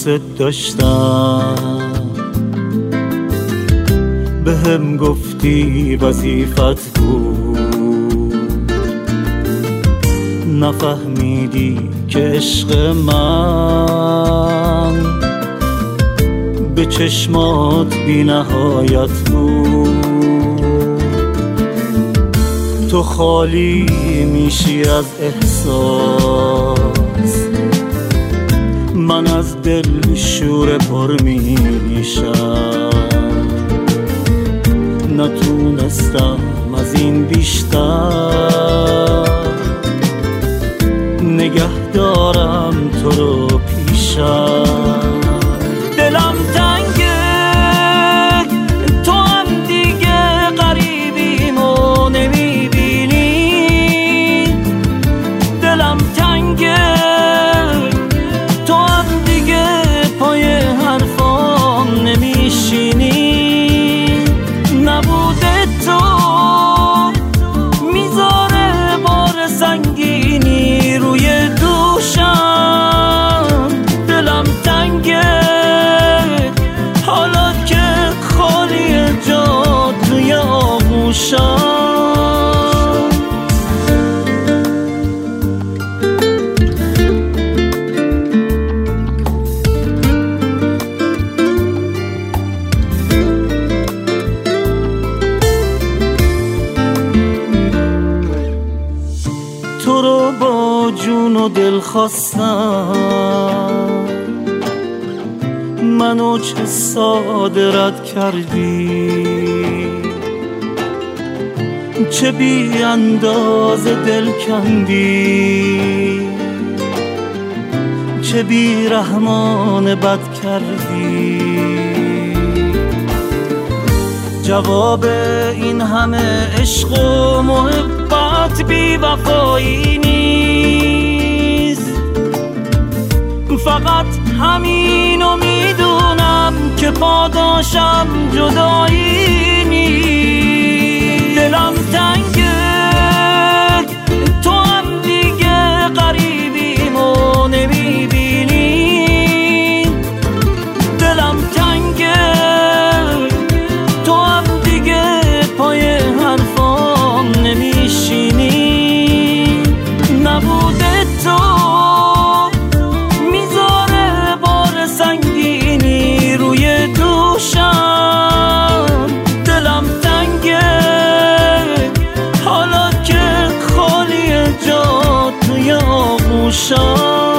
دوست داشتم، بهم گفتی وظیفت بود، نفهمیدی که عشق من به چشمات بی نهایت بود. تو خالی میشی از احساس، من از دل شور پر میشم، نتونستم از این بیشتر نگه دارم تو رو پیشم. دلم تنگه تو هم دیگه غریبیمو نمیبینی، دلم تنگه تو هم دیگه پای حرفام نمیشینی، نبوده تو میذاره بار سنگینی روی دوشم. دلم تنگه حالا که خالی جات توی آغوشم. تو رو با جون و دل خواستم، منو چه ساده رد کردی، چه بی اندازه دل کندی، چه بی رحمان بد کردی. جواب این همه عشق و محبت بی وفایی نیست، فقط همینو میدونم که پاداشم جدایی نیست. دلم تنگه تو هم دیگه غریبیمو نمیبینی، دلم تنگه تو هم دیگه پای حرفام نمیشینی، نبوده تو میذاره بار سنگینی روی دوشم. دلم تنگه حالا که خالی جات توی آغوشم.